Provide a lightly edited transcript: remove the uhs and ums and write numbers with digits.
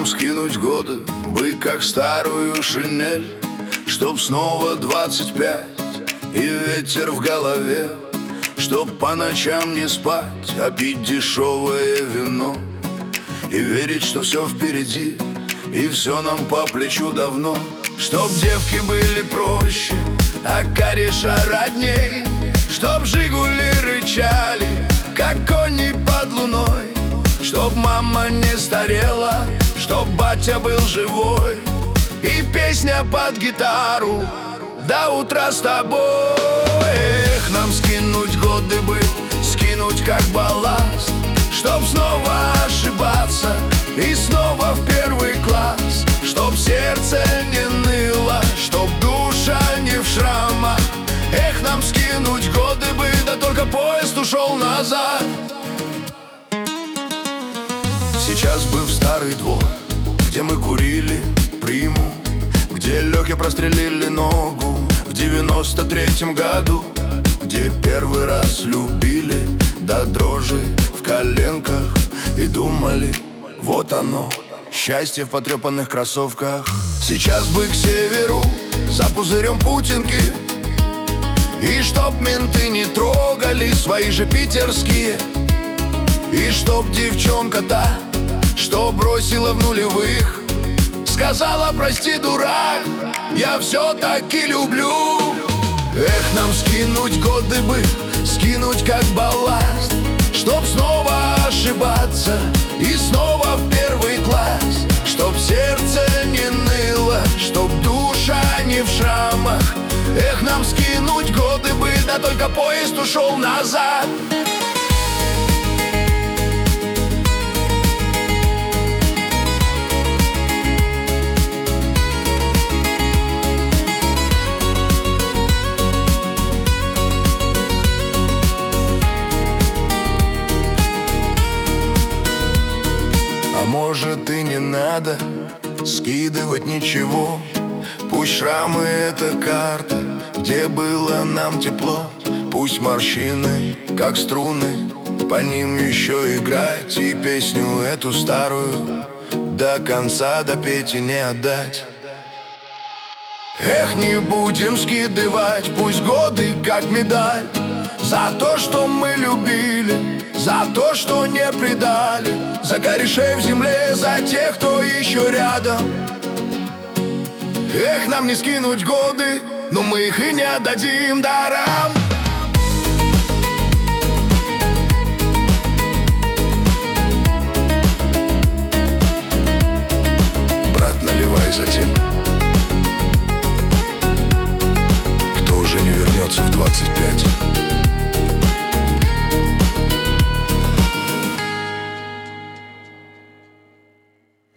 нам скинуть годы, бы как старую шинель, чтоб снова 25 и ветер в голове, чтоб по ночам не спать, а пить дешевое вино и верить, что все впереди и все нам по плечу давно. Чтоб девки были проще, а кореша родней, чтоб жигули рычали, как кони под луной, чтоб мама не старела, чтоб батя был живой, и песня под гитару до утра с тобой. Эх, нам скинуть годы бы, скинуть как балласт, чтоб снова ошибаться и снова в первый класс, чтоб сердце не ныло, чтоб душа не в шрамах. Эх, нам скинуть годы бы, да только поезд ушел назад. Сейчас бы в старый двор, где мы курили приму, где легкие прострелили ногу в 93-м году, где первый раз любили до дрожи в коленках и думали, вот оно, счастье в потрепанных кроссовках. Сейчас бы к северу, за пузырем Путинки, и чтоб менты не трогали свои же питерские, и чтоб девчонка та, что бросила в нулевых, сказала: прости, дурак, я все-таки люблю. Эх, нам скинуть годы бы, скинуть как балласт, чтоб снова ошибаться и снова в первый класс, чтоб сердце не ныло, чтоб душа не в шрамах. Эх, нам скинуть годы бы, да только поезд ушел назад. Может, и не надо скидывать ничего, пусть шрамы — это карта, где было нам тепло. Пусть морщины, как струны, по ним еще играть, и песню эту старую до конца допеть и не отдать. Эх, не будем скидывать, пусть годы как медаль, за то, что мы любили, за то, что не предали, за корешей в земле, за тех, кто еще рядом. Эх, нам не скинуть годы, но мы их и не отдадим даром. Брат, наливай за тем, кто уже не вернется в 25.